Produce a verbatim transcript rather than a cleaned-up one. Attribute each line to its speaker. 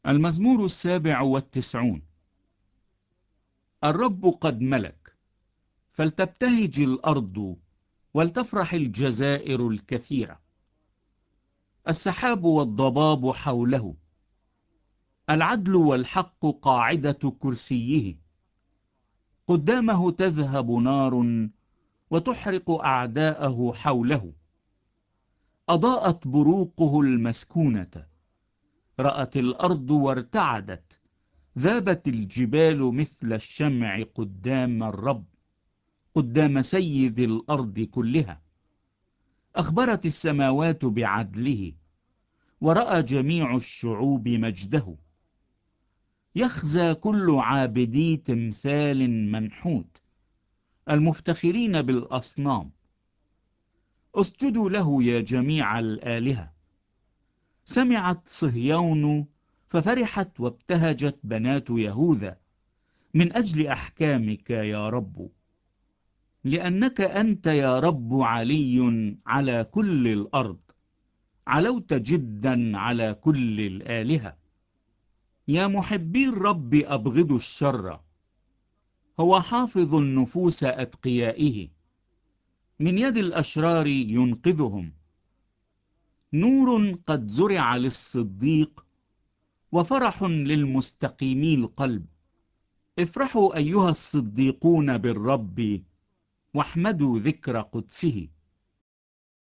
Speaker 1: المزمور السابع والتسعون. الرب قد ملك، فلتبتهج الأرض ولتفرح الجزائر الكثيرة. السحاب والضباب حوله، العدل والحق قاعدة كرسيه. قدامه تذهب نار وتحرق أعداءه حوله. أضاءت بروقه المسكونة، رأت الأرض وارتعدت. ذابت الجبال مثل الشمع قدام الرب، قدام سيد الأرض كلها. أخبرت السماوات بعدله، ورأى جميع الشعوب مجده. يخزى كل عابدي تمثال منحوت، المفتخرين بالأصنام. اسجدوا له يا جميع الآلهة. سمعت صهيون ففرحت وابتهجت بنات يهوذا من أجل أحكامك يا رب، لأنك أنت يا رب علي على كل الأرض، علوت جدا على كل الآلهة. يا محبي الرب أبغضوا الشر، هو حافظ النفوس أتقيائه، من يد الأشرار ينقذهم. نور قد زرع للصديق، وفرح للمستقيمي القلب. افرحوا أيها الصديقون بالرب، واحمدوا ذكر قدسه.